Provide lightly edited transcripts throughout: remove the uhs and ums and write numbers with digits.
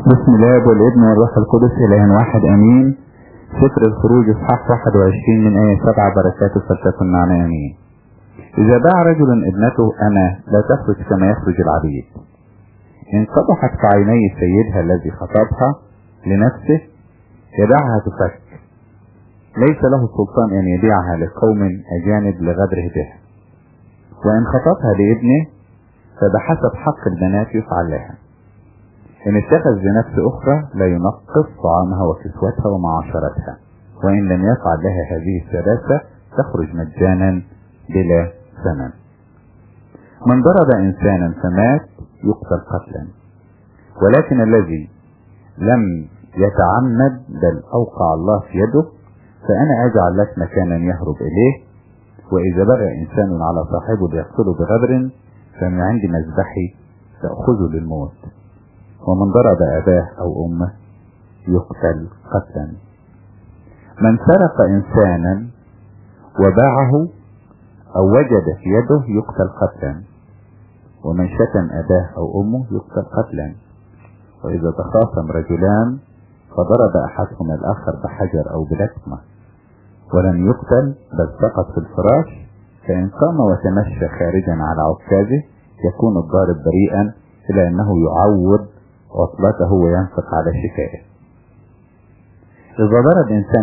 بسم الله والابن والروح القدس اله واحد امين. سفر الخروج اصحاح 21 من آية 7 بركاته فلتكن معنا امين. اذا باع رجل ابنته لا تخرج كما يخرج العبيد. ان قبحت في عيني سيدها الذي خطبها لنفسه يدعها تفك، ليس له سلطان ان يبيعها لقوم اجانب لغدره بها. وان خطبها لابنه فبحسب حق البنات يفعل لها. إن اتخذ بنفس أخرى لا ينقص طعامها وكسوتها ومعاشرتها، وإن لم يفعل لها هذه الثلاثة تخرج مجانا بلا ثمن. من ضرب إنسانا فمات يقتل قتلا، ولكن الذي لم يتعمد بل أوقع الله في يده فأنا أجعل لك مكانا يهرب إليه. وإذا بغى إنسان على صاحبه ليقتله بغدر فمن عند مذبحي تأخذه للموت. ومن ضرب أباه أو أمه يقتل قتلا. من سرق إنسانا وباعه أو وجد في يده يقتل قتلا. ومن شتم أباه أو أمه يقتل قتلا. وإذا تخاصم رجلان فضرب أحدهما الآخر بحجر أو بلكمة ولم يقتل بل سقط في الفراش، فإن قام وتمشى خارجا على عكازه يكون الضارب بريئا إلى أنه يعوض عطلته وينفق على شفائه. إذا ضرب إنسان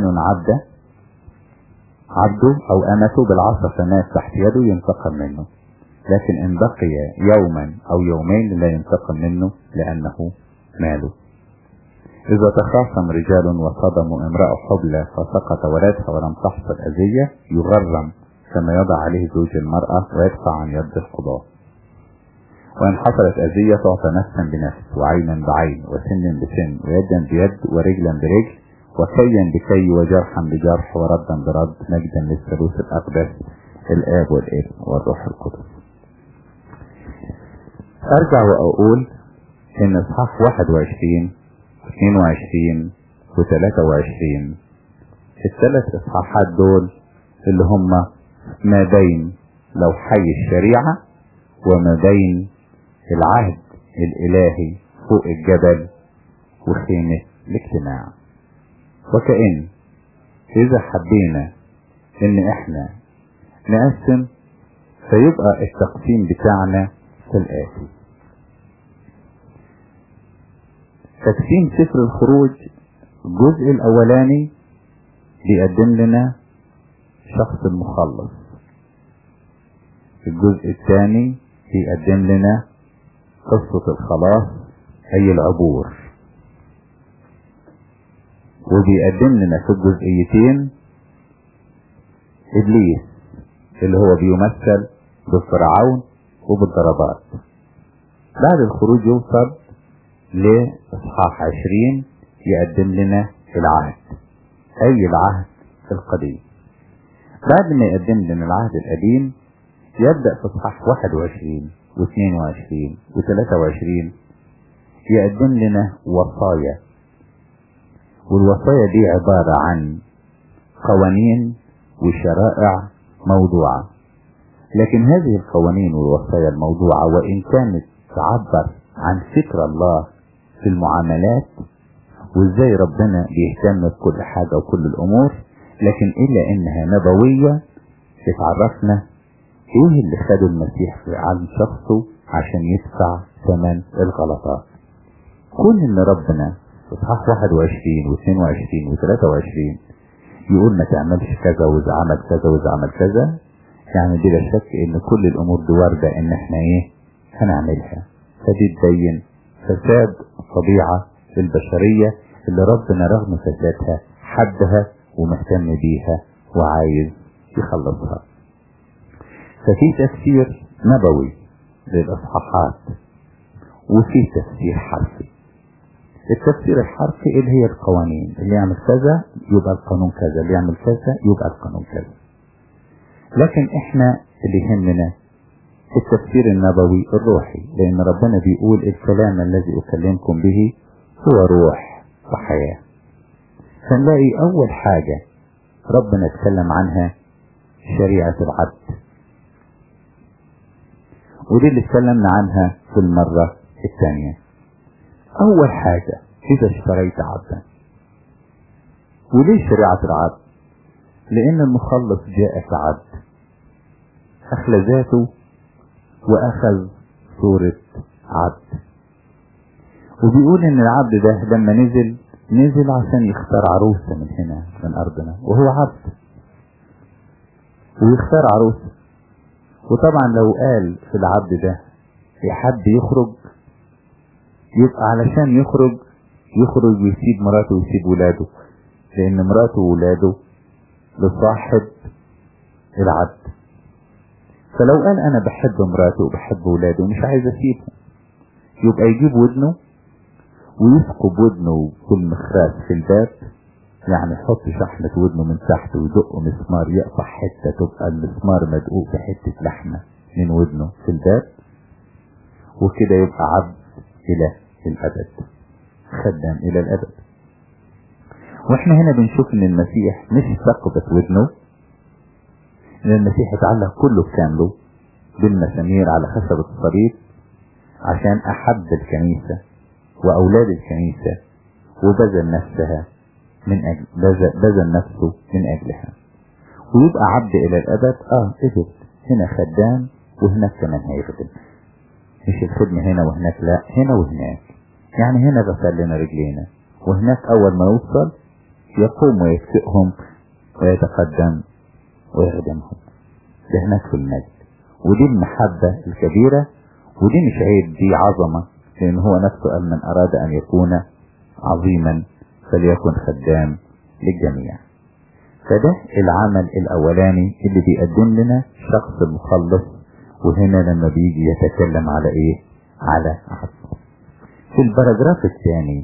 عبده أو أمته بالعصا فمات تحت يده ينتقم منه، لكن إن بقي يوما أو يومين لا ينتقم منه لأنه ماله. إذا تخاصم رجال وصدموا امرأة حبلى فسقط ولدها ولم تحصل أذية يغرم كما يضع عليه زوج المرأة ويدفع عن يد القضاء. وإن حصلت أذية تعطى نفسا بنفس وعينا بعين وسنا بسن ويدا بيد ورجلا برجل وكيا بكي وجرحا بجرح وردا برد، مجدا للثالوث الأقدس الآب والابن والروح القدس. أرجع وأقول إن إصحاح 21 و22 و23 الثلاث إصحاحات دول اللي هم ما بين لوحي الشريعة وما بين العهد الإلهي فوق الجبل وخيمة الاجتماع. وكأن إذا حبينا إن إحنا نقسم فيبقى التقسيم بتاعنا كالآتي. تقسيم سفر الخروج الجزء الأولاني بيقدم لنا شخص المخلص، الجزء الثاني بيقدم لنا قصة الخلاص أي العبور، وبيقدم لنا في الجزئيتين إبليس اللي هو بيمثل بالفرعون وبالضربات. بعد الخروج يوصل لإصحاح 20 يقدم لنا العهد أي العهد القديم. بعد ما يقدم لنا العهد القديم يبدأ في إصحاح 21 و22 و23 يقدم لنا وصايا، والوصايا دي عبارة عن قوانين وشرائع موضوعة. لكن هذه القوانين والوصايا الموضوعة وإن كانت تعبر عن فكر الله في المعاملات وإزاي ربنا بيهتم بكل حاجة وكل الأمور، لكن إلا إنها نبوية بتعرفنا ايه اللي خده المسيح عن شخصه عشان يدفع ثمن الغلطات. كون ان ربنا في اصحاح 21 و22 و23 يقول ما تعملش كذا واذا عمل كذا واذا عمل كذا، يعني بلا شك ان كل الامور دي واردة ان احنا هنعملها. فدي تبين فساد الطبيعة البشرية اللي ربنا رغم فسادها حدها ومهتم بيها وعايز يخلصها. ففي تفسير نبوي للإصحاحات وفي تفسير حرفي. التفسير الحرفي اللي هي القوانين، اللي يعمل كذا يبقى القانون كذا، اللي يعمل كذا يبقى القانون كذا. لكن احنا اللي يهمنا التفسير النبوي الروحي، لان ربنا بيقول الكلام الذي اكلمكم به هو روح وحياة. فنلاقي اول حاجة ربنا اتكلم عنها شريعة العبد، ودي اللي اتكلمنا عنها في المرة الثانية. اول حاجة إذا اشتريت عبدا. وليه شريعة العبد؟ لأن المخلص جاء كعبد، أخلى ذاته وأخذ صورة عبد. وبيقول إن العبد ده لما نزل عشان يختار عروسة من هنا من أرضنا، وهو عبد ويختار عروسة. وطبعا لو قال في العبد ده يحب يخرج، يبقى علشان يخرج ويسيب مراته ويسيب ولاده، لأن مراته وولاده لصاحب العبد. فلو قال أنا بحب مراته وبحب ولاده ومش عايز أسيبه، يبقى يجيب ودنه ويثقب ودنه بالمخراج في الباب، يعني يحط شحنة ودنه من تحت ويدق مسمار يقطع حتة، تبقى المسمار مدقوق بحتة لحمة من ودنه في الباب، وكده يبقى عبد إلى الأبد، خدام إلى الأبد. واحنا هنا بنشوف ان المسيح مش ثقبت ودنه، ان المسيح اتعلق كله بكامله بالمسامير على خشبة الصليب عشان أحب الكنيسة وأولاد الكنيسة، وبذل نفسها بذل نفسه من أجلها، ويبقى عبد إلى الأبد. قبل هنا خدام وهناك كمان هيخدم، مش الخدمة هنا وهناك، لا، هنا وهناك. يعني هنا غسل لنا رجلينا، وهناك أول ما يوصل يقوم ويكفئهم ويتقدم ويخدمهم. ده هناك في المجد، ودي المحبة الكبيرة، ودي مش عيب، دي عظمة، لأن هو نفسه قال من أراد أن يكون عظيما فليكن خدام للجميع. فده العمل الأولاني اللي بيقدم لنا شخص المخلص. وهنا لما بيجي يتكلم على إيه؟ على عبد. في البراجراف الثاني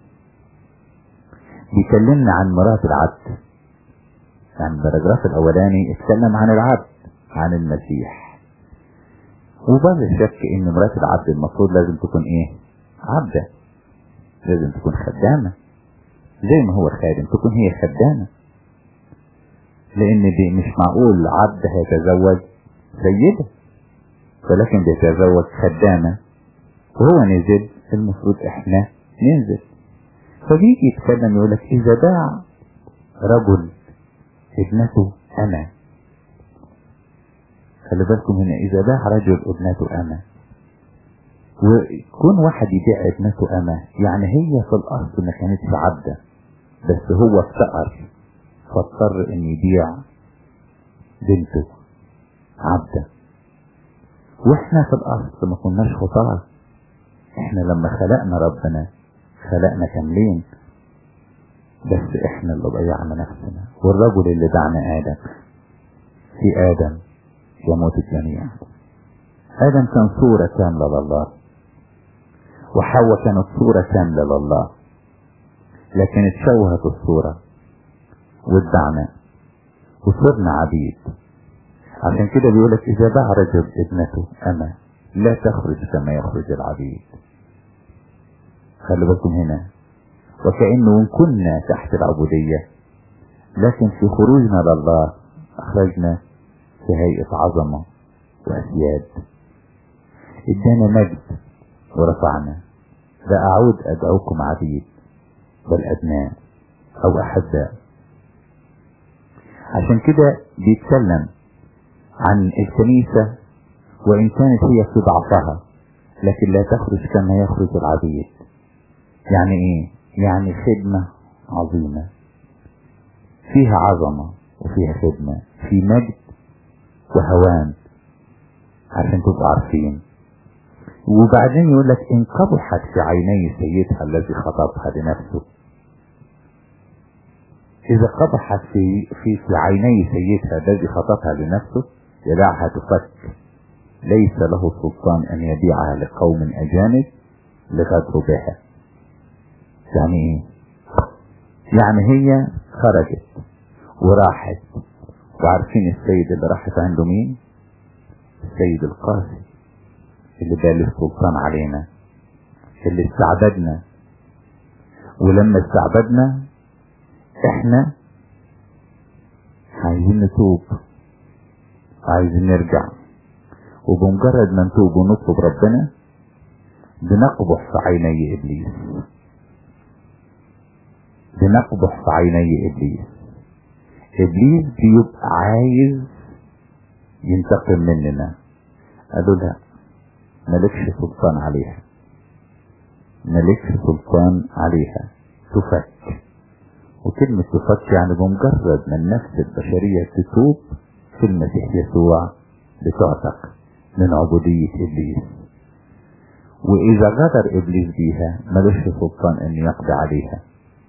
بيكلمنا عن مرات العبد. يعني البراجراف الأولاني اتكلم عن العبد، عن المسيح، وبلا شك ان مرات العبد المفروض لازم تكون ايه؟ عبدة، لازم تكون خدامة، زي ما هو خادم تكون هي خدامة، لان دي مش معقول عبد هيتزوج سيدة، ولكن بيتزوج خدامة. وهو نزل المفروض احنا ننزل. فبيجي يتكلم يقولك اذا باع رجل ابنته انا، خلي بالكم هنا، اذا باع رجل ابنته اما، ويكون واحد يبيع ابنته اما، يعني هي في الاصل ما كانتش عبدة، بس هو افتقر فاضطر ان يبيع بنته عبدة. واحنا في الاصل ما كناش خطاة، احنا لما خلقنا ربنا خلقنا كاملين، بس احنا اللي ضيعنا نفسنا. والرجل اللي دعنا ادم، في ادم يموت الجميع. آدم كان صورة كاملة لله، وحواء كانت صورة كاملة لله، لكن اتشوهت الصورة وادعنا وصرنا عبيد. عشان كده بيقولك إذا باع رجل ابنته أما لا تخرج كما يخرج العبيد. خلي بالكم هنا، وكأنه كنا تحت العبودية، لكن في خروجنا لله أخرجنا في هيئة عظمة وأسياد، ادانا مجد ورفعنا. لا أعود أدعوكم عبيد بل أبناء أو أحباء. عشان كده بيتكلم عن الكنيسة، وإن كانت هي في ضعفها لكن لا تخرج كما يخرج العبيد. يعني إيه؟ يعني خدمة عظيمة، فيها عظمة وفيها خدمة، في مجد وهوان، عشان تبقوا عارفين. وبعدين يقول لك إن قبحت في عيني سيدها الذي خطبها لنفسه. إذا قبحت في عيني سيدها الذي خطبها لنفسه يدعها تفك، ليس له سلطان أن يبيعها لقوم أجانب لغدر بها. يعني إيه؟ يعني هي خرجت وراحت، وعارفين السيد اللي راحت عنده مين؟ السيد القاسي اللي بال السلطان علينا، اللي استعبدنا. ولما استعبدنا احنا عايزين نتوب، عايزين نرجع، وبمجرد ما نتوب ونطلب ربنا بنقبح في عيني ابليس. نقبح في عيني ابليس. ابليس بيبقى عايز ينتقم مننا، قالوا لا، ملكش سلطان عليها، ملكش سلطان عليها، تفك. وكلمة تفك يعني بمجرد ما النفس البشرية تتوب في المسيح يسوع بتعتق من عبودية ابليس. واذا غدر ابليس بيها ملوش سلطان ان يقضي عليها،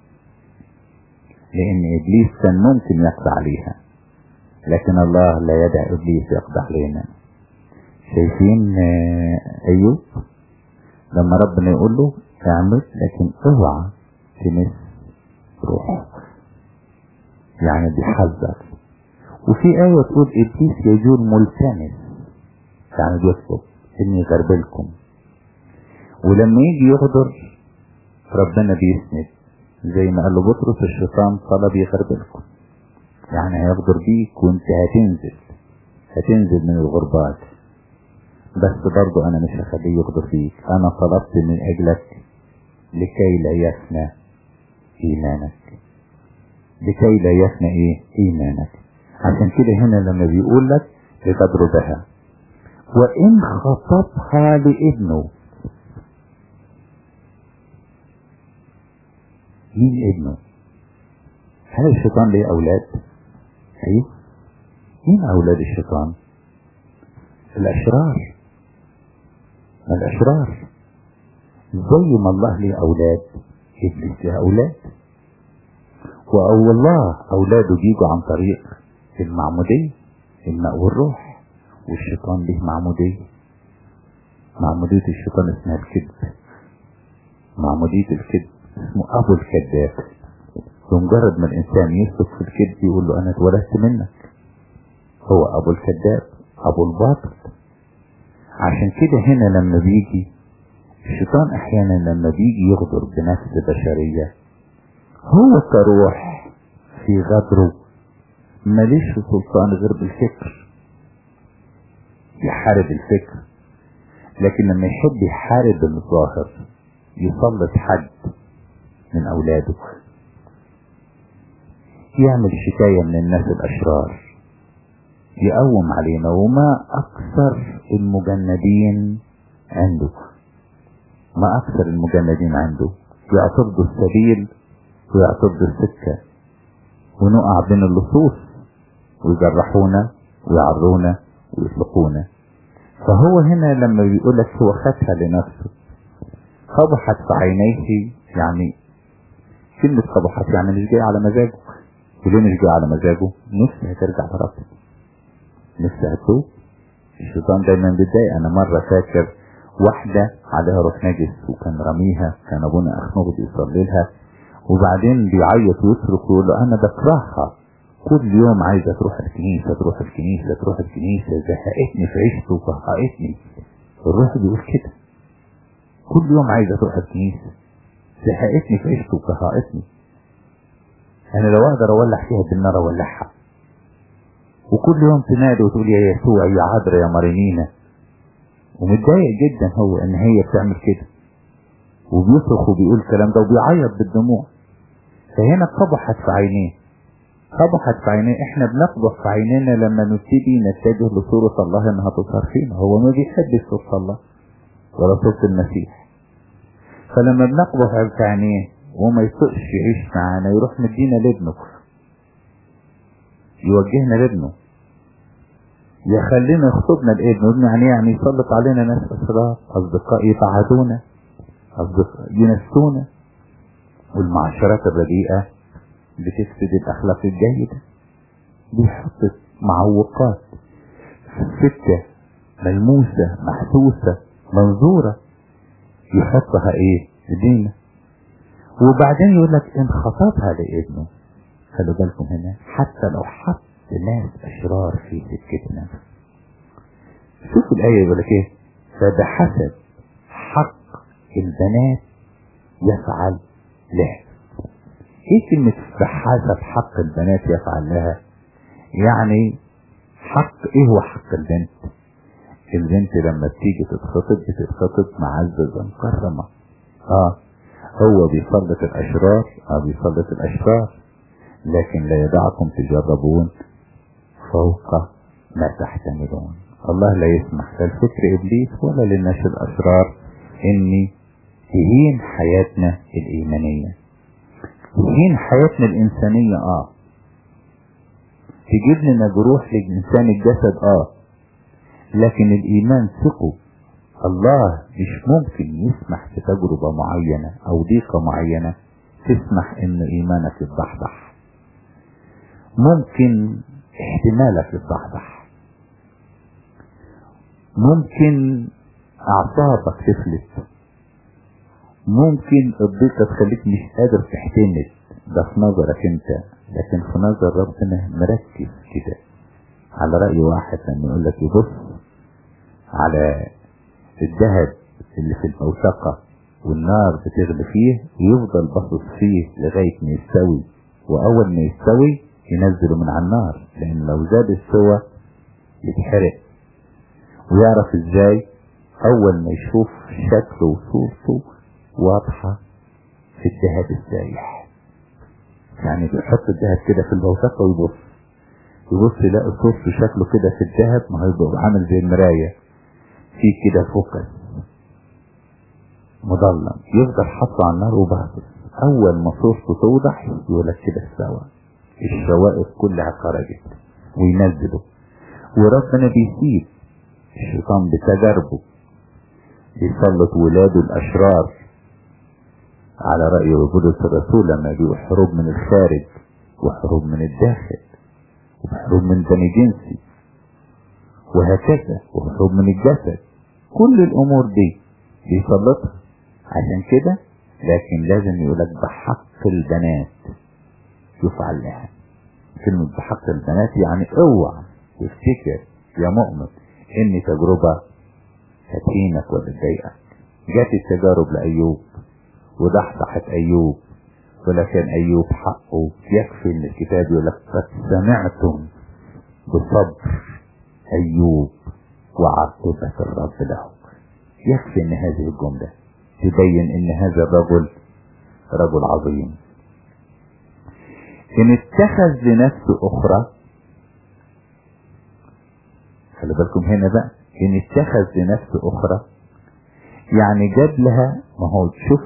لان ابليس كان ممكن يقضي عليها، لكن الله لا يدع ابليس يقضي علينا. شايفين ايوب لما ربنا يقول له اعمل لكن اوعى تمس روحك، يعني بيحذر. وفي آية تقول ابليس يجول ملتمس، يعني بيطلب اني يغربلكم. ولما يجي يغدر ربنا بيسند، زي ما قال له بطرس الشيطان طلب يغربلكم، يعني هيغدر بيك وانت هتنزل من الغربات، بس برضو انا مش هخليه يغدر بيك. انا طلبت من اجلك لكي لا يفنى ايمانك، لكي لا يفنى ايمانك. عشان كده هنا لما بيقول لك لتضرب بها وان خطبها لابنه. مين ابنه؟ هل الشيطان ليه اولاد؟ ايوه. مين اولاد الشيطان؟ الاشرار. زي ما الله ليه اولاد ابليس ليه اولاد. والله اولاده بيجوا عن طريق المعمودية، الماء والروح. والشيطان ليه معمودية الشيطان اسمها الكذب، معمودية الكذب اسمه ابو الكذاب. بمجرد ما الانسان يسلك في الكذب يقول له انا اتولدت منك، هو ابو الكذاب، ابو الباطل. عشان كده هنا لما بيجي الشيطان احيانا لما بيجي يغدر بنفس بشرية، هو كروح في غدره ماليش سلطان غير بالفكر، يحارب الفكر. لكن لما يحب يحارب الظاهر يسلط حد من اولاده، يعمل شكاية من الناس الاشرار، يقوم علينا. وما اكثر المجندين عنده، ما اكثر المجندين عنده، يعترضوا السبيل ويعترضوا السكة، ونقع بين اللصوص ويجرحونا ويعرونا ويطلقونا. فهو هنا لما بيقولك هو خدها لنفسه، قبحت في عينيه، يعني كلمة قبحت يعني مش جاي على مزاجه. وليه مش جاي على مزاجه؟ نفسها ترجع لربنا، نفسها تتوب. الشيطان دايما بيتضايق. انا مرة فاكر واحدة عليها روح نجس وكان رميها، كان ابونا اخنوغ بيصلي لها، وبعدين بيعيط ويصرخ ويقول له انا بكرهها، كل يوم عايزة تروح الكنيسة، زهقتني في عيشته وطهقتني. الروح بيقول كده، كل يوم عايزة تروح الكنيسة، زهقتني في عيشته وطهقتني. انا لو اقدر اولع فيها بالنار اولعها. وكل يوم تنادي وتقول يا يسوع يا عذرا يا مريمينا. ومتضايق جدا هو ان هي بتعمل كده، وبيصرخ وبيقول الكلام ده وبيعيط بالدموع. فهنا قبحت في عينيه. احنا بنقبح في عينينا لما نبتدي نتجه لصورة الله انها تظهر فينا. هو ما بيحبش صورة الله ولا صورة المسيح. فلما بنقبح في عينيه وما يطقش يعيش معانا، يروح مدينا لابنه، يوجهنا لابنه، يخلينا يخطبنا لابنه. يعني يسلط علينا ناس أسرار، أصدقاء يبعدونا، أصدقاء ينسونا. والمعاشرات الرديئة بتفسد الأخلاق الجيدة، بيحط معوقات ستة ملموسة محسوسة منظورة، يحطها دينا. وبعدين يقول لك ان خطبها لابنه. خلوا بالكم هنا، حتى لو حط ناس اشرار في سكتنا. شوفوا الايه يقول لك فبحسب حق البنات يفعل لها. كلمة بحسب حق البنات يفعل لها؟ يعني حق هو حق البنت؟ البنت لما بتيجي تتخطب بتتخطب معززة مكرمة. هو بيسلط الاشرار بيسلط الاشرار، لكن لا يدعكم تجربون فوق ما تحتملون. الله لا يسمح للفكر ابليس ولا للناس الاشرار ان تهين حياتنا الايمانية، تهين حياتنا الانسانية. تجيب لنا جروح للانسان الجسد، لكن الايمان ثقوا الله مش ممكن يسمح في تجربة معينة او ضيقة معينة تسمح ان ايمانك يتضحضح. ممكن احتمالك يتضحضح، ممكن اعصابك تفلت، ممكن الضيقة تخليك مش قادر تحتمل. ده في نظرك انت، لكن في نظر ربنا مركز كده. على رأي واحد لما يقول لك يبص على الذهب اللي في الموثقة والنار بتغلي فيه ويفضل باصص فيه لغاية ما يستوي، واول ما يستوي ينزله من على النار، لان لو زاد السوى يتحرق. ويعرف ازاي؟ اول ما يشوف شكله وصورته واضحة في الذهب السايح. يعني بيحط الذهب كده في البوتقة ويبص يلاقي صورته شكله كده في الذهب، ما هيبقى عامل زي المراية في كده فوكس مظلم، يفضل حاطه على النار وبهبط. اول ما صورته توضح يقولك كده استوى، الشوائب كلها خرجت وينزله. وربنا بيسيب الشيطان بتجاربه يسلط ولاده الاشرار، على رأي بولس الرسول لما بيقول حروب من الخارج وحروب من الداخل وحروب من بني جنسي وهكذا وحروب من الجسد. كل الامور دي بيسلطها عشان كده. لكن لازم يقولك بحق البنات يفعل لها. كلمة بحق البنات يعني اوعى تفتكر يا مؤمن ان تجربة هتهينك ولا تضايقك. جات التجارب لأيوب وضحضحت أيوب، ولكن أيوب حقه يكفي ان الكتاب يقولك قد سمعتم بصبر أيوب وعاقبة الرب له. يكفي ان هذه الجملة تبين ان هذا الرجل رجل عظيم. ان اتخذ لنفسه اخرى، خلي بالكم هنا بقى، ان اتخذ لنفسه اخرى يعني جاب لها، ما هو شوف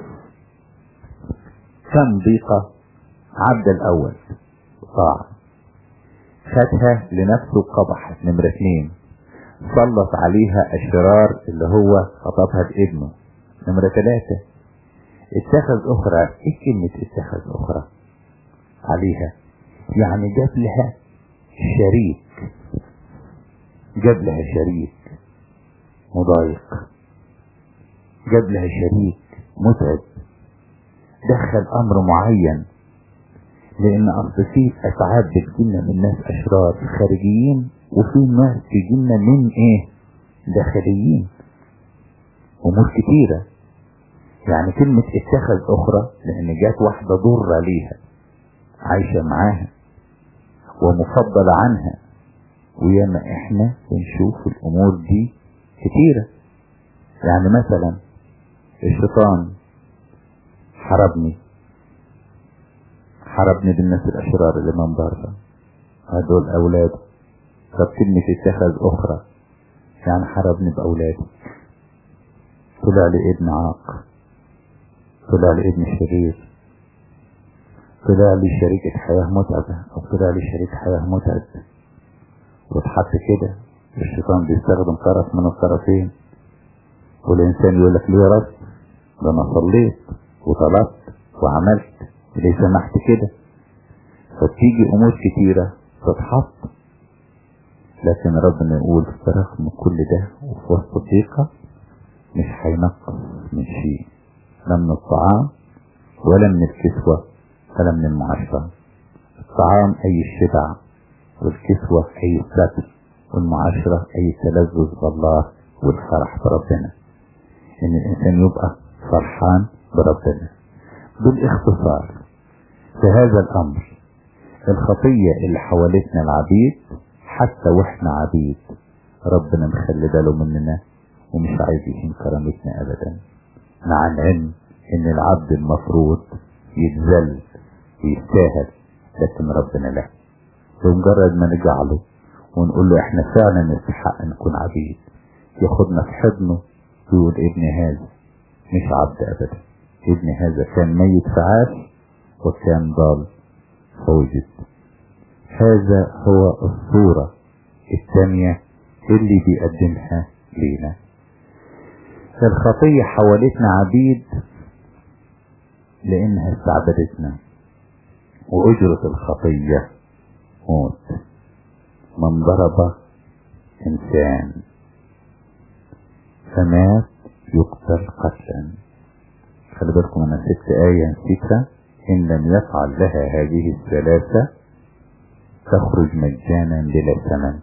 كم ضيقة عبد الاول طاعة، خدها لنفسه قبحت. نمرة 2 سلط عليها الشرار اللي هو خطبها بابنه. نمرة 3 اتخذ اخرى. ايه كلمة اتخذ اخرى عليها؟ يعني جاب لها شريك، جاب لها شريك مضايق، جاب لها شريك متعب، دخل امر معين. لان اصل فيه اتعاب بتجيلنا من ناس اشرار خارجيين، وفي ناس تجيلنا من داخليين، امور كتيرة. يعني كلمة اتخذ اخرى لان جات واحدة ضرة ليها عايشة معاها ومفضلة عنها. وياما احنا بنشوف الامور دي كتيرة. يعني مثلا الشيطان حربني بالناس الاشرار اللي من بره، هدول اولاده. طب كلمة اتخذ اخرى يعني حربني باولادي، طلع لي ابن عاق، طلع لي ابن شرير، طلع لي شريكة حياة متعبة، او طلع لي شريك حياة متعب. وتحط كده الشيطان بيستخدم طرف من الطرفين، والانسان يقول لك ليه يا رب؟ ده انا صليت وطلبت وعملت، ليه سمحت كده؟ فتيجي امور كتيرة تتحط. لكن ربنا يقول رغم كل ده وفي وسط الضيقة مش هينقص من شيء، لا من الطعام ولا من الكسوة ولا من المعاشرة. الطعام اي الشبع، والكسوة اي الستر، والمعاشرة اي التلذذ بالله والفرح بربنا. ان الانسان يبقى فرحان بربنا. بالاختصار في هذا الامر، الخطية اللي حوالتنا العبيد، حتى واحنا عبيد ربنا مخلي باله مننا ومش عايز يهين كرامتنا ابدا، مع العلم ان العبد المفروض يتذل ويستاهل، لكن ربنا لا. بمجرد ما نرجع له ونقول له احنا فعلا نستحق نكون عبيد، ياخدنا في حضنه ويقول ابن هذا مش عبد ابدا، ابن هذا كان ميت فعاش وكان ضال فوجد. هذا هو الصورة الثانية اللي بيقدمها لينا. الخطية حولتنا عبيد لانها استعبدتنا، واجرة الخطية موت. من ضرب انسان فمات يقتل قتلا. خلي بالكم انا نسيت آية نسيتها: ان لم يفعل لها هذه الثلاثة تخرج مجانا بلا ثمن.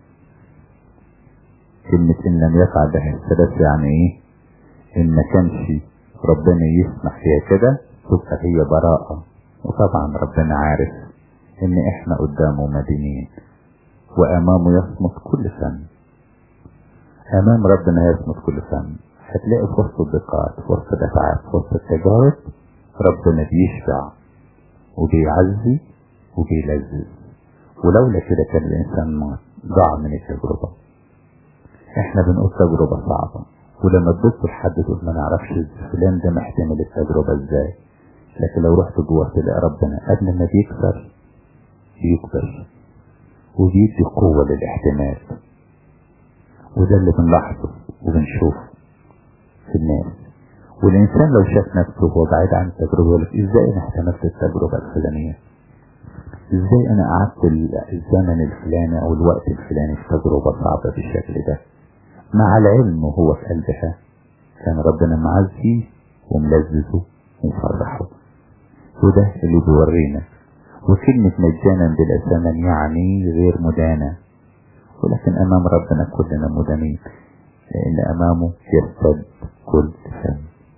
كلمة ان لم يفعل لها الثلاثة يعني ايه؟ ان ما كانش ربنا يسمح فيها كده تبقى هي براءة. وطبعا ربنا عارف ان احنا قدامه مدينين وامامه يصمت كل فم. امام ربنا يصمت كل فم. هتلاقي في وسط الضيقات، في وسط الاتعاب، في وسط التجارب ربنا بيشفع وبيعزي وبيلذذ. ولولا كده كان الانسان ضاع من التجربة. احنا بنقول تجربة صعبة، ولما تبص لحد تقول ما نعرفش فلان ده محتمل التجربة ازاي، لكن لو رحت جوه تلاقي ربنا قبل ما بيكسر بيكبر وبيدي قوة للاحتمال. وده اللي بنلاحظه وبنشوفه في الناس. والإنسان لو شاف نفسه هو بعيد عن التجربة يقول لك ازاي انا احتملت التجربة الفلانية، ازاي انا قعدت الزمن الفلاني او الوقت الفلاني في تجربة صعبة بالشكل ده، مع العلم هو في قلبها كان ربنا معزيه وملذذه ومفرحه. وده اللي بيورينا. وكلمة مجانا بلا ثمن يعني غير مدانة، ولكن امام ربنا كلنا مدانين، لان امامه يرتد كل فم.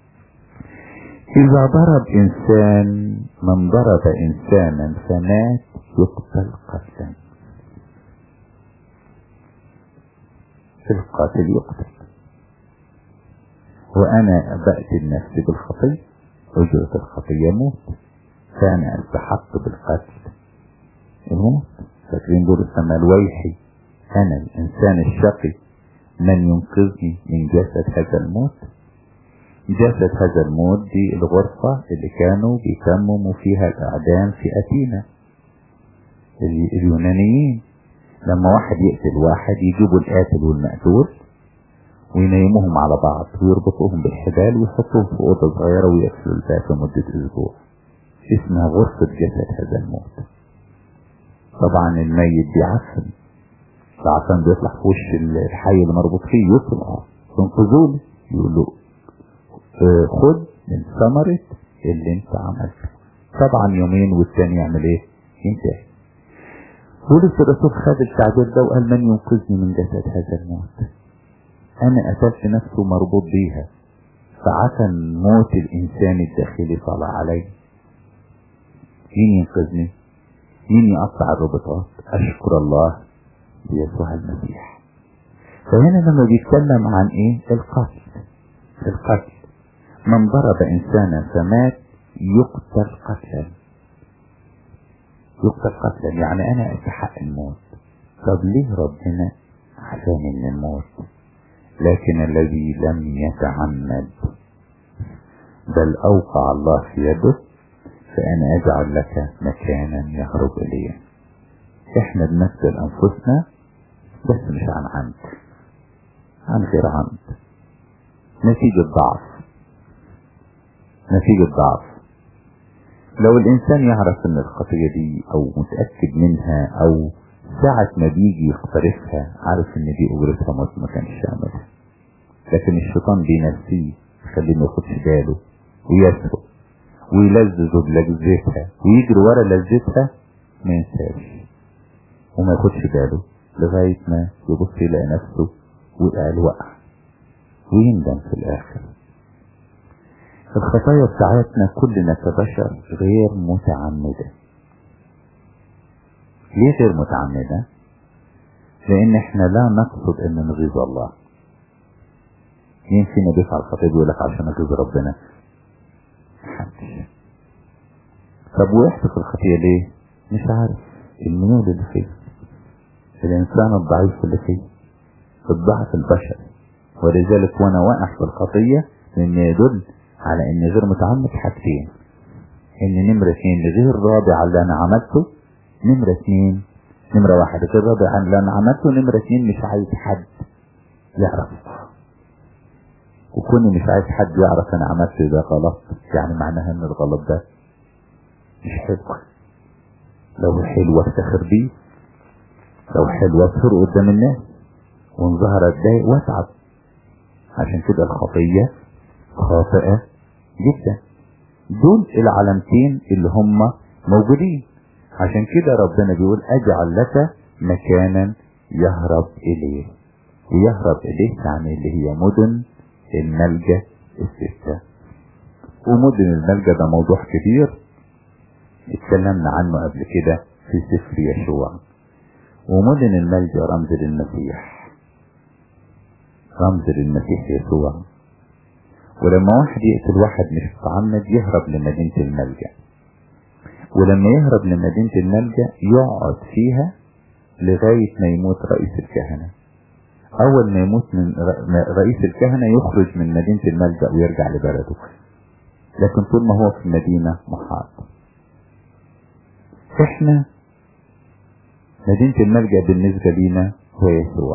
اذا ضرب انسان، من ضرب انسانا فمات يقتل قتلا. القاتل يقتل. وانا بأتي نفسي بالخطية، اجرة الخطية موت، فانا استحق بالقتل الموت. فاكرين دول السماء الويحي انا الانسان الشقي من ينقذني من جسد هذا الموت. جسد هذا الموت دي الغرفة اللي كانوا بيتمموا فيها الاعدام في اثينا. اليونانيين لما واحد يقتل واحد يجيبوا القاتل والمقتول وينيموهم على بعض ويربطوهم بالحبال ويحطوهم في اوضه صغيره ويقفلوا الباب لمده اسبوع. اسمها غرفه جسد هذا الموت. طبعا الميت بيعفن، العفن بيطلع في وش الحي اللي مربوط فيه، يطلع تنقذوني، يقول له خد من ثمرة اللي انت عملته. طبعا يومين والتاني يعمل ايه؟ ينتهي. بولس الرسول خد التعبير ده وقال من ينقذني من جسد هذا الموت. انا قتلت نفسه مربوط بيها، فعفن موت الانسان الداخلي طلع علي. مين ينقذني؟ مين يقطع الرباطات؟ اشكر الله بيسوع المسيح. فهنا لما بيتكلم عن ايه؟ القتل. من ضرب انسانا فمات يقتل قتلا. يعني انا استحق الموت. طب ليه ربنا عفاني من الموت؟ لكن الذي لم يتعمد بل اوقع الله في يده فانا اجعل لك مكانا يهرب اليه. احنا بنقتل انفسنا بس مش عن عمد، عن غير عمد، نتيجة ضعف. لو الانسان يعرف ان الخطية دي او متأكد منها او ساعة ما بيجي يقترفها عارف ان دي اجرتها موت ما كانش يعملها، لكن الشيطان بينسيه يخليه ما ياخدش باله ويسرق ويلذذه بلذتها ويجري ورا لذتها ما ينساش وما ياخدش باله لغاية ما يبص يلاقي نفسه وقع الوقع ويندم في الاخر. الخطايا بتاعتنا كلنا كبشر غير متعمدة. ليه غير متعمدة؟ لان احنا لا نقصد ان نغيظ الله. مين فينا بيفعل خطية يقول لك عشان اغيظ ربنا؟ محدش. طب وقعت في الخطية ليه؟ مش عارف. الميول اللي فيه، الانسان الضعيف اللي فيه، الضعف البشري. ولذلك وانا واقع في الخطية مما يدل على اني غير متعمد حاجتين: ان نمرة 2 غير راضي على اللي انا عملته، نمرة 1 غير راضي على اللي انا عملته، نمرة 2 مش عايز حد يعرف. وكوني مش عايز حد يعرف انا عملت ده غلط، يعني معناها ان الغلط ده مش حلو. لو حلو افتخر بيه، لو حلو اظهر قدام الناس، وان ظهر اتضايق واتعب. عشان كده الخطية خاطئة جدا. دول العلامتين اللي هم موجودين. عشان كده ربنا بيقول اجعل لك مكانا يهرب اليه. ويهرب اليه يعني اللي هي مدن الملجأ الستة. ومدن الملجأ ده موضوع كبير اتكلمنا عنه قبل كده في سفر يشوع. ومدن الملجأ رمز للمسيح، رمز للمسيح يسوع. ولما واحد يقتل واحد مش متعمد يهرب لمدينة الملجأ، ولما يهرب لمدينة الملجأ يقعد فيها لغاية ما يموت رئيس الكهنة. اول ما يموت من رئيس الكهنة يخرج من مدينة الملجأ ويرجع لبلده، لكن طول ما هو في المدينة محاط. احنا مدينة الملجأ بالنسبة لنا هو يسوع،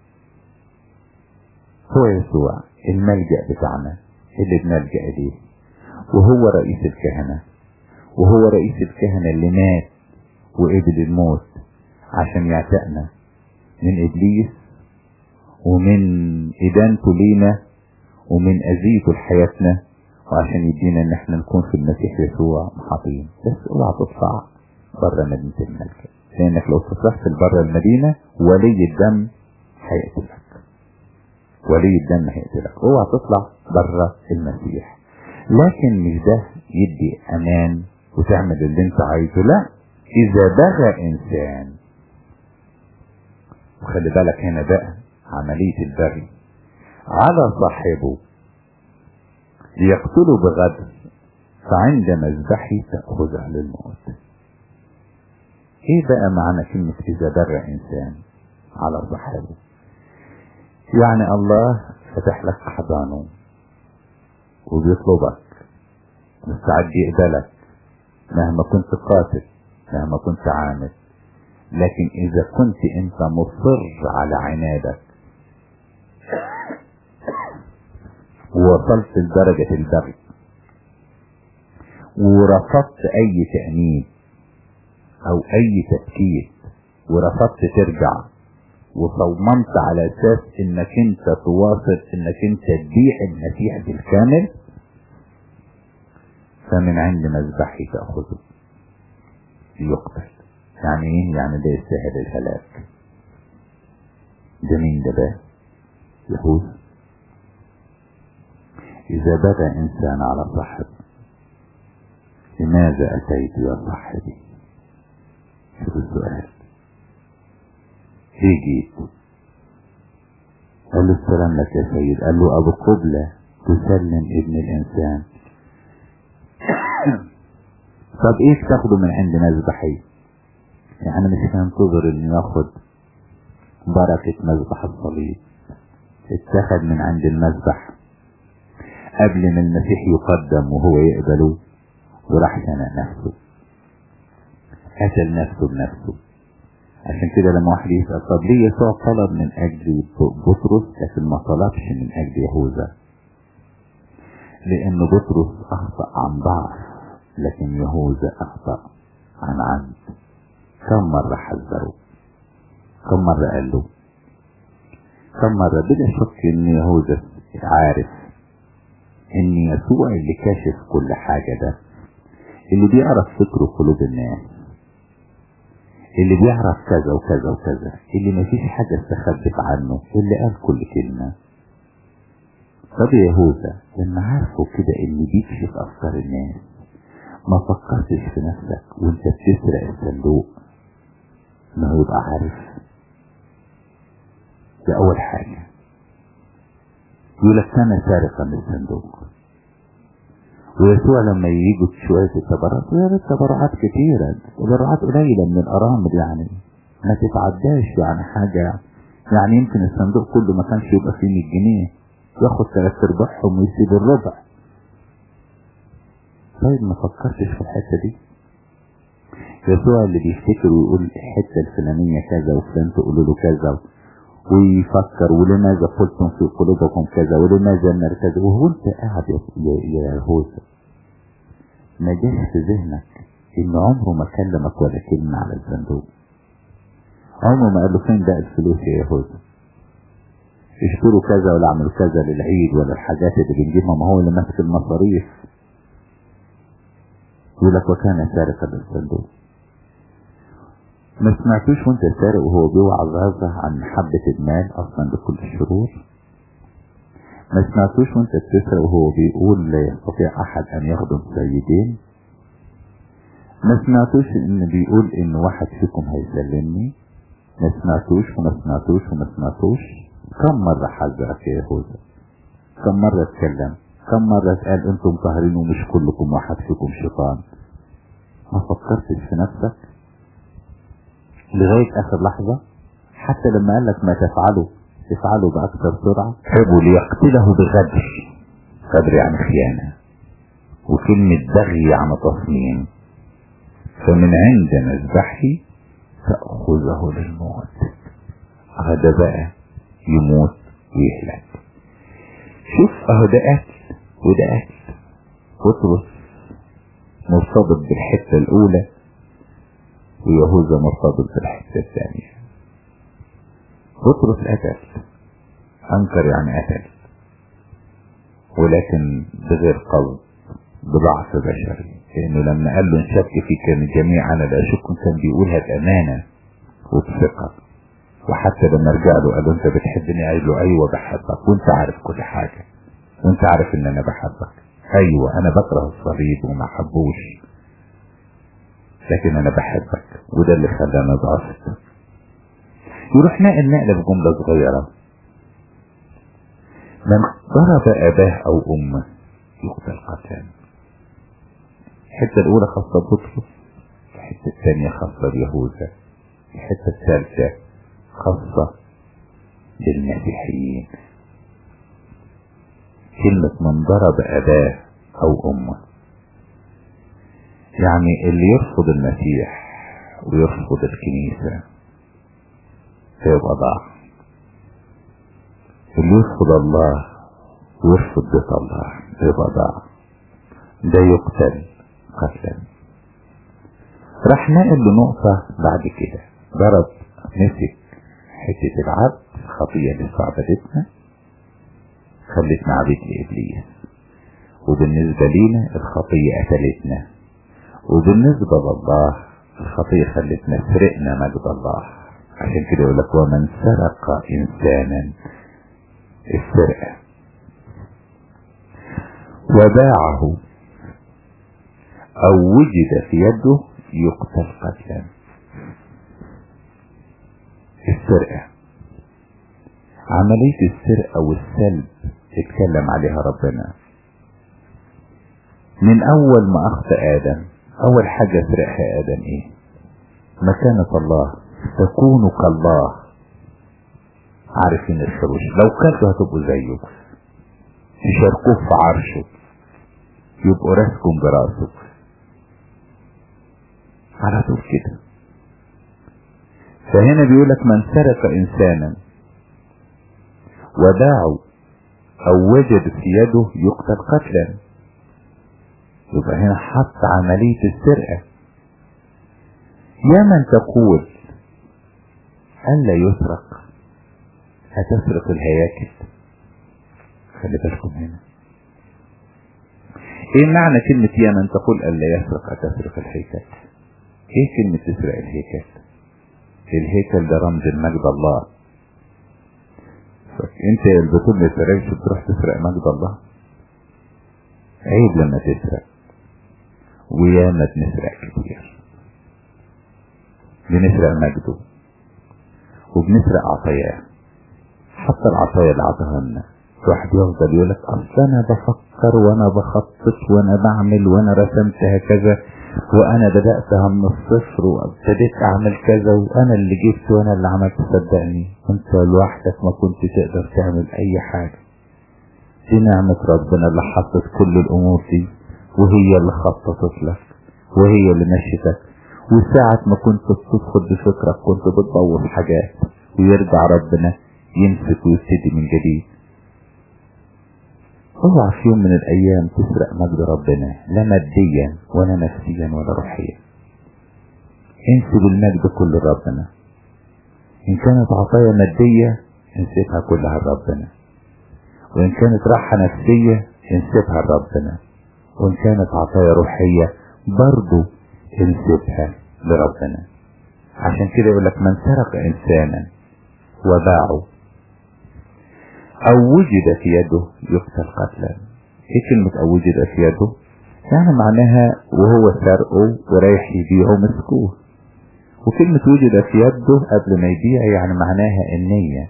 هو يسوع الملجأ بتاعنا اللي بنلجأ اليه. وهو رئيس الكهنة، وهو رئيس الكهنة اللي مات وقبل الموت عشان يعتقنا من ابليس ومن ادانته لينا ومن اذيته لحياتنا، وعشان يدينا ان احنا نكون في المسيح يسوع محاطين. بس اوعى تطلع بره مدينة الملجأ، لانك لو تطلعت بره المدينة ولي الدم هيقتلك، ولي الدم هيقتلك. اوعى تطلع بره المسيح. لكن مش ده يدي امان وتعمل اللي انت عايزه، لا. اذا بغى انسان، وخلي بالك هنا بقى عملية البغي على صاحبه ليقتله بغدر، فعند مذبحه تأخذه للموت. ايه بقى معنى كلمة اذا بغى انسان على صاحبه؟ يعني الله فتح لك احضانه وبيطلبك، مستعد يقبلك مهما كنت قاتل، مهما كنت عامل. لكن اذا كنت انت مصر على عنادك ووصلت لدرجة البغي ورفضت اي تأنيب او اي تبكيت، ورفضت ترجع، وصممت على اساس انك انت تواصل انك انت تبيع المسيح بالكامل، فمن عند مذبحي تأخذه ليقتل. يعني ايه؟ يعني ده يستاهل الهلاك. ده مين ده بقى؟ يهوذا. اذا بغى انسان على صاحب، لماذا اتيت يا صاحبي؟ شوف السؤال. ليه جيت؟ قال له السلام لك يا سيد. قال له ابو قبلة تسلم ابن الانسان. طب ايه تاخده من عند مذبحي؟ يعني مش هننتظر ان ياخد بركة مذبح الصليب. اتخذ من عند المذبح قبل ما المسيح يقدم وهو يقبله، وراح شنق نفسه، قتل نفسه بنفسه. عشان كده لما واحد يسأل طب ليه يسوع طلب من اجل بطرس لكن ما طلبش من اجل يهوذا؟ لان بطرس اخطأ عن ضعف، لكن يهوذا اخطأ عن عمد. كم مرة حذره؟ كم مرة قال له؟ كم مرة؟ بلا شك ان يهوذا عارف ان يسوع اللي كاشف كل حاجة، ده اللي بيعرف فكر قلوب الناس، اللي بيعرف كذا وكذا وكذا، اللي مفيش حاجة استخبت عنه، اللي قال كل كلمة. طب يهوذا لما عارفه كده اللي بيكشف افكار الناس، ما فكرتش في نفسك وانت بتسرق الصندوق انه يبقى عارف؟ ده اول حاجة. يقول لك انا سارقة من الصندوق، ويسوع لما ييجوا شوية التبرعات، يا ريت تبرعات كتيرة، تبرعات قليلة من الأرامل يعني ما تتعداش يعني حاجة، يعني يمكن الصندوق كله ما كانش يبقى فيه 100 جنيه، ياخد 3/4 ويسيب الربع. طيب ما فكرتش في الحتة دي؟ يسوع اللي بيفتكر ويقول الحتة الفلانية كذا وفلان تقول له كذا، ويفكر ولماذا قلتم في قلوبكم كذا ولماذا كذا، وهو انت قاعد يا يهوذا ما جاش في ذهنك ان عمره ما كلمك ولا كلمة على الصندوق؟ عمره ما قال له فين بقى الفلوس يا يهوذا؟ اشتروا كذا ولا اعملوا كذا للعيد ولا الحاجات اللي بنجيبها، ما هو اللي ماسك المصاريف. يقول لك وكان سارقا للصندوق. ما سمعتوش وانت سارق وهو بيوعظ هذا عن محبة المال اصلا لكل الشرور؟ ما سمعتوش وانت بتسرق وهو بيقول لا يستطيع احد ان يخدم سيدين؟ ما سمعتوش ان بيقول ان واحد فيكم هيسلمني؟ ما سمعتوش وما سمعتوش وما سمعتوش؟ كم مرة حذرك يا يهوذا؟ كم مرة اتكلم؟ كم مرة قال انتم طاهرين ومش كلكم واحد فيكم شيطان؟ ما فكرتش في نفسك لغاية اخر لحظة؟ حتى لما قال لك ما تفعلوا باكثر سرعة. حبوا ليقتله بغدر، غدر يعني خيانة، وكلمة بغي يعني تصميم، فمن عند مذبحي تأخذه للموت. هذا بقى يموت ويهلك. شوف اهو ده قتل وده قتل. بطرس مرتبط بالحتة الاولى ويهوذا مرتبط بالحتة الثانية. بطرس قتل، انكر يعني قتل، ولكن بغير قصد، بضعف بشري، لانه لما قال له ان شك فيك من جميع انا لا اشك، كان بيقولها بامانة وبثقة. وحتى لما رجع له قال له انت بتحبني؟ قال له ايوه بحبك، وانت عارف كل حاجة، وانت عارف ان انا بحبك. ايوه انا بكره الصليب وما حبوش، لكن انا بحبك، وده اللي خلاني ضعفت. يروح نقل نقلة بجملة صغيرة: من ضرب اباه او امه يقتل قتلا. الحتة الاولى خاصة بطرس، الحتة الثانية خاصة بيهوذا، الحتة الثالثة خاصة بالمسيحيين. كلمة من ضرب اباه او امه يعني اللي يرفض المسيح ويرفض الكنيسة هيبقى ضاع. اللي يرفض الله ويرفض بيت الله هيبقى ضاع، ده يقتل قتلا. راح نقل لنقطة بعد كده، ضرب مسك حتة العبد، الخطية اللي استعبدتنا خلتنا عبيد لإبليس، وبالنسبة لينا الخطية قتلتنا، وبالنسبة لله الخطية خلتنا سرقنا مجد الله. عشان كده يقول لك ومن سرق إنسانا، السرقة، وباعه أو وجد في يده يقتل قتلا. السرقة، عملية السرقة والسلب اتكلم عليها ربنا من أول ما أخطأ آدم. أول حاجة سرقها آدم إيه؟ مكانة الله، تكونوا كالله عارفين الحروش. لو كنتوا هتبقوا زيه، تشاركوه في عرشه، يبقوا راسكم براسه على طول كده. فهنا بيقولك من سرق إنسانا وداعوا أو وجد في يده يقتل قتلا. يبقى هنا حط عملية السرقة. يا من تقول ألا يسرق هتسرق الهياكل. خلي بالكم هنا ايه معنى كلمة يا من تقول ألا يسرق هتسرق الهيكل؟ ايه كلمة تسرق الهيكل؟ الهيكل ده رمز المجد الله. انت اللي بتقول ما تسرقش بتروح تسرق مجد الله؟ عيب لما تسرق. ويا ما بنسرق كتير، بنسرق مجده وبنسرق عطاياه، حتى العطايا اللي عطاها لنا واحد يفضل يقولك اصل انا بفكر وانا بخطط وانا بعمل وانا رسمت هكذا وانا بدأتها من الصفر وابتديت اعمل كذا وانا اللي جبت وانا اللي عملت. صدقني انت لوحدك ما كنت تقدر تعمل اي حاجة. دي نعمة ربنا اللي حطت كل الامور دي، وهي اللي خططت لك وهي اللي مشيتك. وساعة ما كنت بتدخل بفكرك كنت بتدور حاجات، ويرجع ربنا يمسك ويبتدي من جديد. اوعى في يوم من الايام تسرق مجد ربنا، لا ماديا ولا نفسيا ولا روحيا. انسب المجد كل ربنا. ان كانت عطايا مادية انسبها كلها لربنا، وان كانت راحة نفسية انسبها لربنا، وان كانت عطايا روحية برضو انسبها لربنا. عشان كده يقولك من سرق انسانا وباعه او وجد في يده يقتل قتلا. ايه كلمة او وجد في يده؟ يعني معناها وهو سرقه ورايح يبيعه مسكوه. وكلمة وجد في يده قبل ما يبيع يعني معناها النية.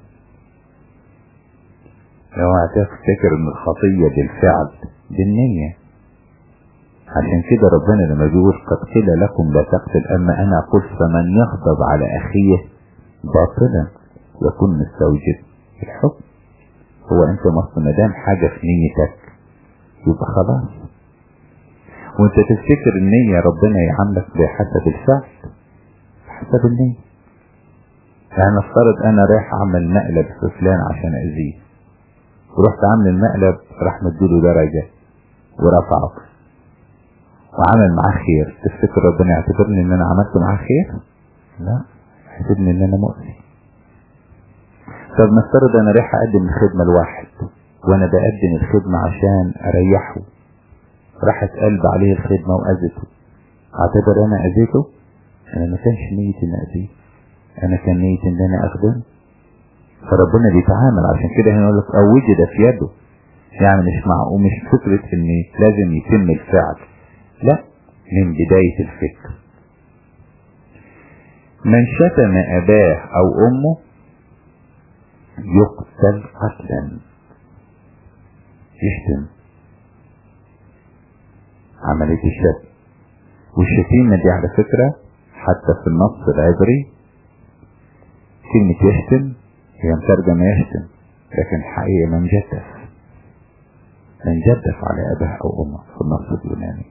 لو هتفتكر ان الخطية بالفعل بالنية. عشان كده ربنا لما بيقول قد قيل لكم لا تقتل اما انا اقول فمن يغضب على اخيه باطلا يكون مستوجب الحكم. هو انت ما دام حاجة في نيتك يبقى خلاص. وانت تفتكر النية ربنا يعاملك بحسب الفعل بحسب النية. يعني افترض انا رايح اعمل مقلب في فلان عشان اذيه، ورحت عامل المقلب راح مديله درجة ورفعه وعمل معاه خير. تفتكر ربنا يعتبرني ان انا عملت معاه خير؟ لا، يحسبني ان انا مؤذي. طب نفترض انا رايح اقدم الخدمة لواحد وانا بقدم الخدمة عشان اريحه، راحت قلب عليه الخدمة واذته، اعتبر انا اذيته؟ انا ما كانش نيتي ان اذيه، انا كان نيتي ان انا اخدمه. فربنا بيتعامل. عشان كده هنا يقول لك او وجد في يده، يعني مش معقول مش فكرة ان لازم يتم الفعل، لا، من بداية الفكر. من شتم اباه او امه يقتل قتلا. يشتم، عملية الشتم. والشتيمة دي على فكرة حتى في النص العبري كلمة يشتم هي مترجمة يشتم، لكن حقيقة من جدف على أباه أو أمه في النص اليوناني.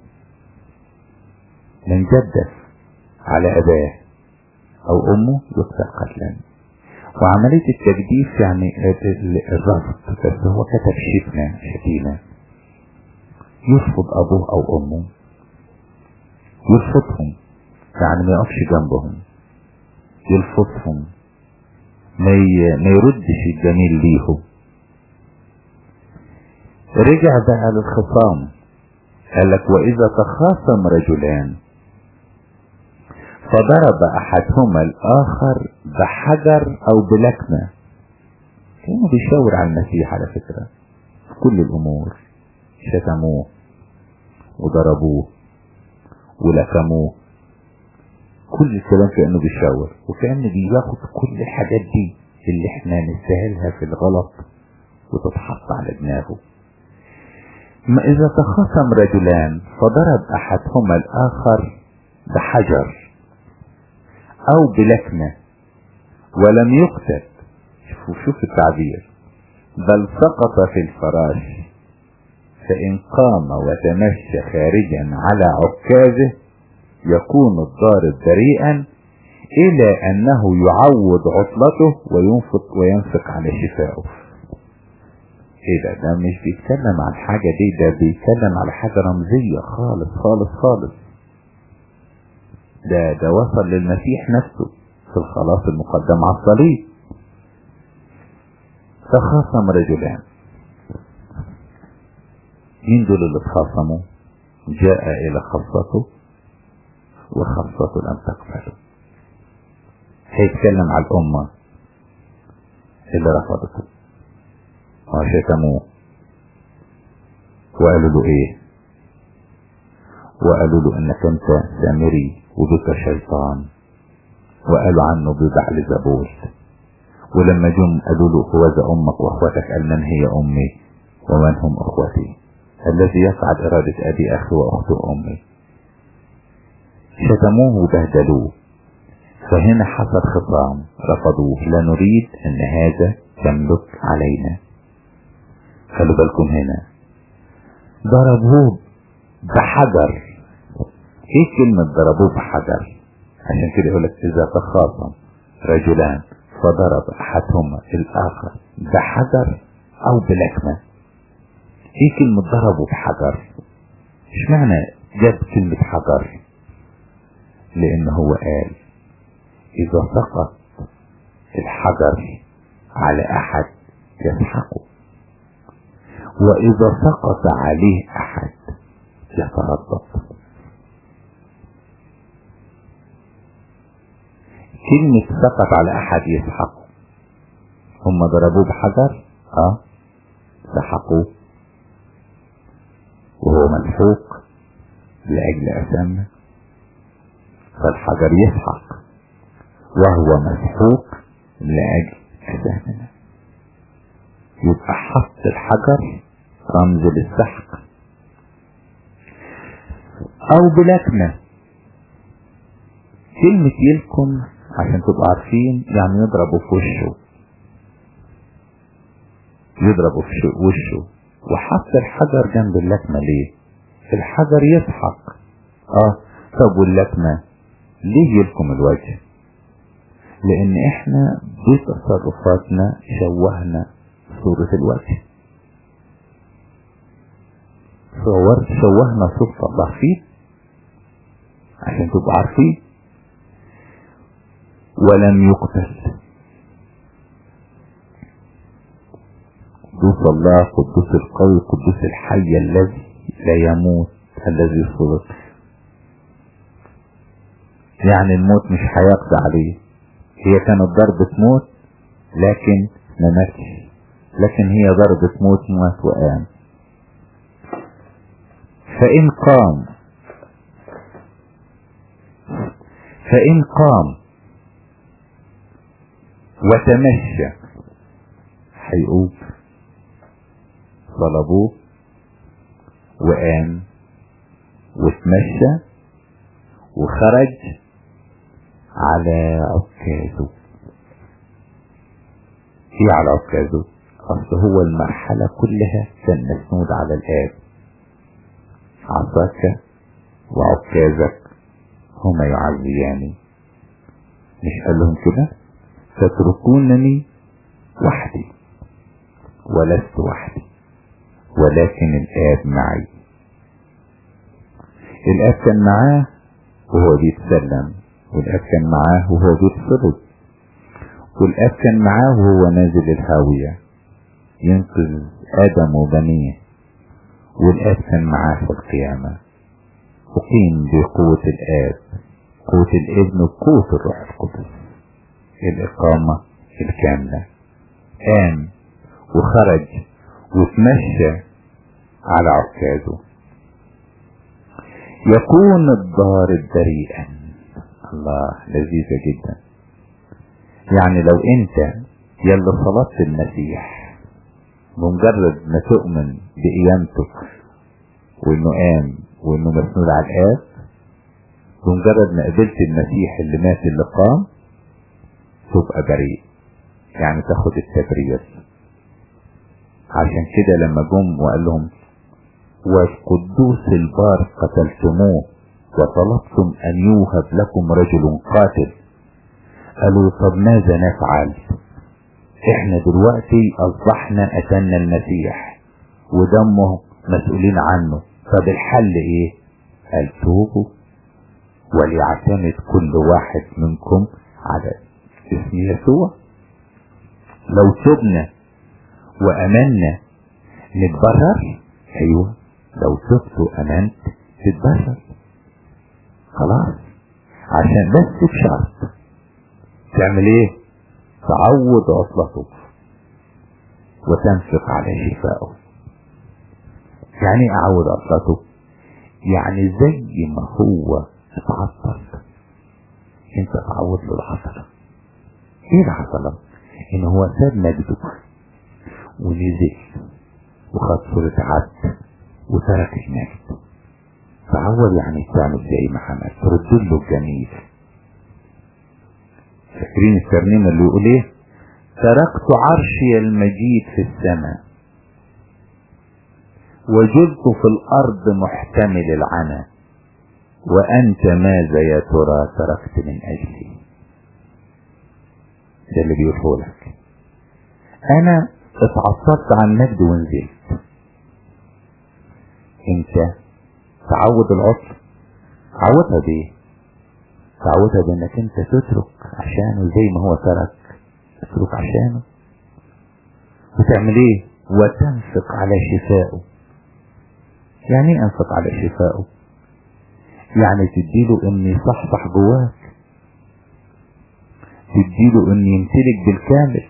من جدف على أباه أو أمه يقتل قتلا. وعملية التجديف يعني الرفض، بس هو كتب شتيمة. يرفض أبوه أو أمه، يرفضهم يعني ما يقفش جنبهم، يرفضهم، ما يردش الجميل ليهم. رجع بقى للخصام قالك وإذا تخاصم رجلان فضرب أحدهما الآخر بحجر أو بلكمة. كانوا بيشاور على المسيح على فكرة في كل الأمور. شتموه وضربوه ولكموه، كل الكلام كأنه بيشاور، وكأنه بياخد كل الحاجات دي اللي احنا نستاهلها في الغلط وتتحط على دماغه. ما إذا تخاصم رجلان فضرب أحدهما الآخر بحجر أو بلكمة ولم يقتل. شوف التعبير، بل سقط في الفراش، فإن قام وتمشى خارجا على عكازه يكون الضارب بريئا إلى أنه يعوض عطلته وينفق على شفائه. إيه ده مش بيتكلم عن حاجة دي، ده بيتكلم على حاجة رمزية خالص خالص خالص. ده وصل للمسيح نفسه في الخلاص المقدم على الصليب. تخاصم رجلان. مين دول اللي تخاصموا؟ جاء إلى خاصته وخاصته لم تقبله. هيتكلم على الأمة اللي رفضته وشتموه وقالوا له ايه؟ وقالوا له انك انت سامري وبك شيطان، وقالوا عنه ببعل زبول، ولما جم قالوا له هوذا امك واخوتك، قال من هي امي ومن هم اخوتي؟ الذي يفعل ارادة ابي اخي واخته امي. شتموه وبهدلوه، فهنا حصل خصام، رفضوه، لا نريد ان هذا يملك علينا. خلوا بالكم هنا ضربوه بحجر. ايه كلمة ضربوه بحجر؟ عشان كده يقولك اذا تخاصم رجلان فضرب احدهما الاخر بحجر او بلكمة. ايه كلمة ضربوا بحجر؟ مش معنى جاب كلمة حجر؟ لان هو قال اذا سقط الحجر على احد يسحقه، واذا سقط عليه احد يتردد. كلمة سقط على احد يسحقه، هم ضربوه بحجر، سحقوه وهو ملحوق لأجل أثامنا، فالحجر يسحق وهو مسحوق لأجل أثامنا. يبقى حط الحجر رمز للسحق. أو بلكمة، كلمة يلكم عشان تبقوا عارفين يعني يضربوا في وشه، يضربوا في وشه. وحط الحجر جنب اللكمة ليه؟ الحجر يسحق. طب واللكمة ليه يلكم الوجه؟ لان احنا بتصرفاتنا شوهنا صورة الوجه، شوهنا صورة الله فيه، عشان تبقوا عارفين. ولم يقتل. قدوس الله، قدوس القوي، قدوس الحي الذي لا يموت، الذي صلب. يعني الموت مش هيقضي عليه. هي كانت ضربة موت لكن ما ماتش، لكن هي ضربة موت مات وقام. فإن قام وتمشى هيقوم. صلبوه وقام وتمشى وخرج على عكازه. ايه على عكازه؟ اصل هو المرحلة كلها كان مسنود على الآب. عصاك وعكازك هما يعزياني. مش قال لهم كده؟ تتركونني وحدي ولست وحدي ولكن الآب معي. الآب كان معاه وهو بيتسلم، والآب كان معاه وهو بيتصلب، والآب كان معاه وهو نازل الهاوية ينقذ آدم وبنيه، والآب كان معاه في القيامة. أقيم بقوة الآب، قوة الابن وقوة الروح القدس، الإقامة الكاملة. قام وخرج وتمشى على عكازه. يكون الضارب بريئا. الله، لذيذة جدا. يعني لو انت يلا صلبت المسيح بمجرد ما تؤمن بقيامته وانه قام وانه مسنود على الآب، بمجرد ما قبلت المسيح اللي مات اللي قام تبقى بريء، يعني تاخد التبرير. عشان كده لما جم وقال لهم والقدوس البار قتلتموه وطلبتم ان يوهب لكم رجل قاتل، قالوا طب ماذا نفعل؟ احنا دلوقتي اصبحنا قتلنا المسيح ودمه مسؤولين عنه، طب الحل ايه؟ قال توبوا وليعتمد كل واحد منكم على اسم يسوع. لو تبنا وامنا نتبرر. ايوه، لو تبت وامنت تتبرر خلاص. عشان بس بشرط تعمل ايه؟ تعوض عطلته وتنفق على شفائه. يعني اعوض عطلته؟ يعني زي ما هو اتعطل انت تعوض له العطلة. ايه العطلة؟ ان هو ساب مجده ونزل وخد صورة عبد وترك المجد. فعوض يعني تعمل زي ما عمل، ترد له الجميل. فاكرين الترنيمة اللي يقول ايه؟ تركت عرشي المجيد في السماء وجدت في الارض محتمل العنى، وانت ماذا يا ترى تركت من اجلي؟ ده اللي بيقوله لك. انا اتعصبت عن مجد ونزلت، انت تعود العطل. تعودها بايه؟ تعودها بانك انت تترك عشانه زي ما هو ترك، تترك عشانه. وتعمل ايه؟ وتنفق على شفائه. يعني ايه انفق على شفائه؟ يعني تديله ان يصحصح جواك، تديله ان يمتلك بالكامل،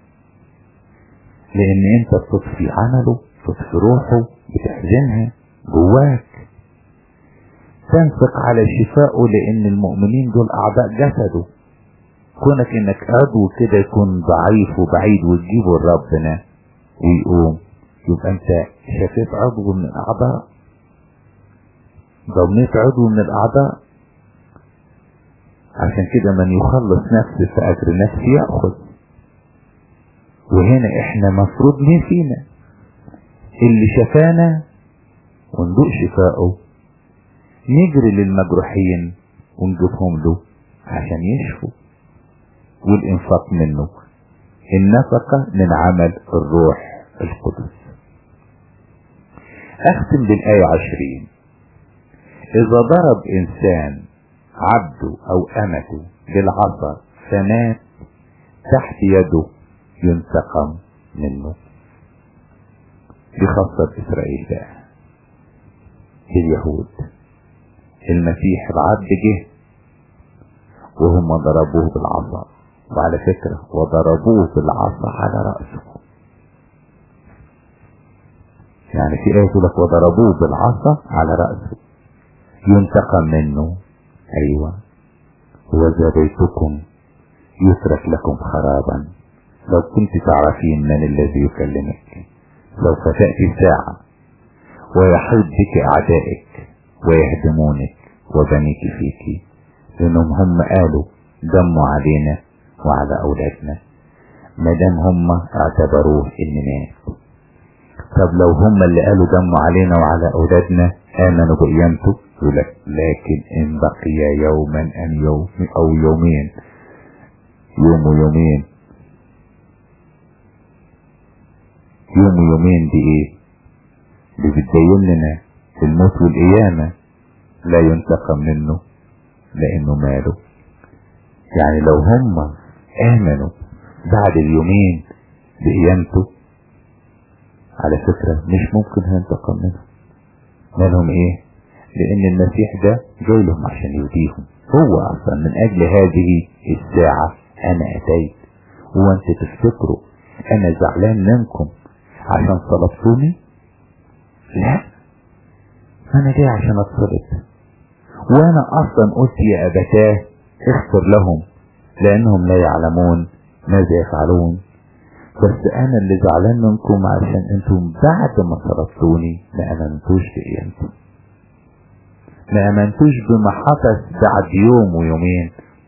لان انت بتطفي عمله، بتطفي روحه، بتحزنها جواك. تنفق على شفائه لان المؤمنين دول اعضاء جسده. كونك انك عضو كده يكون ضعيف وبعيد وتجيبه لربنا ويقوم، يبقى انت شفيت عضو من الاعضاء، ضميت عضو من الاعضاء. عشان كده من يخلص نفسه فاجر نفسه ياخذ. وهنا احنا مفروض مين فينا اللي شفانا وندوق شفائه نجري للمجروحين ونجيبهم له عشان يشفوا. والانفاق منه النفقة من عمل الروح القدس. اختم بالآية 20. اذا ضرب انسان عبده او امته بالعصا فمات تحت يده ينتقم منه. دي خاصة بإسرائيل بقى، اليهود. المسيح العبد جه وهم ضربوه بالعصا، وعلى فكرة وضربوه بالعصا على رأسه. يعني في آية تقول لك وضربوه بالعصا على رأسه ينتقم منه. أيوة. وذا بيتكم يترك لكم خرابا. لو كنت تعرفين من الذي يكلمك سوف تأتي ساعة ويحيط بك أعدائك ويهدمونك وبنيك فيك، لأنهم هم قالوا دموا علينا وعلى أولادنا. مادام هم اعتبروه إن مات. طب لو هم اللي قالوا دموا علينا وعلى أولادنا آمنوا بقيامته، يقولك لكن إن بقي يوما أو يومين، يوم ويومين، يوم ويومين دي ايه؟ دي بتبين لنا في الموت والقيامة لا ينتقم منه لانه ماله. يعني لو هم امنوا بعد اليومين بقيامته على فكرة مش ممكن هينتقم منهم. مالهم ايه؟ لان المسيح ده جاي لهم عشان يهديهم. هو اصلا من اجل هذه الساعة انا اتيت. وانت تفتكروا انا زعلان منكم عشان صلبتوني؟ لا، انا جاي عشان اتصلب. وانا اصلا قلت يا ابتاه اغفر لهم لانهم لا يعلمون ماذا يفعلون. بس انا اللي زعلان منكم عشان انتم بعد ما صلبتوني ما امنتوش بقيامتي، ما امنتوش بما حدث بعد يوم ويومين،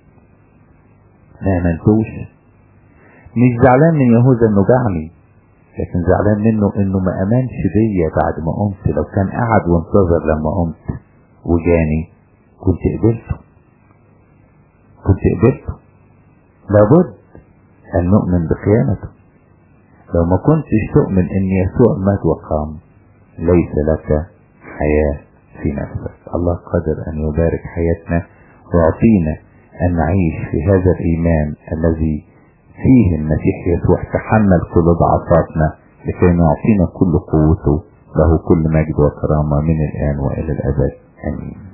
ما امنتوش. مش زعلان من يهوذا انه باعني، لكن زعلان منه انه ما امنش بيا بعد ما قمت. لو كان قعد وانتظر لما قمت وجاني كنت قبلته، كنت قبلته. لابد ان نؤمن بقيامته. لو ما كنتش تؤمن ان يسوع مات وقام ليس لك حياة في نفسك. الله قادر ان يبارك حياتنا ويعطينا ان نعيش في هذا الايمان الذي فيه المسيح يسوع تحمل كل ضعفاتنا لكي يعطينا كل قوته. له كل مجد وكرامة من الآن وإلى الأبد. آمين.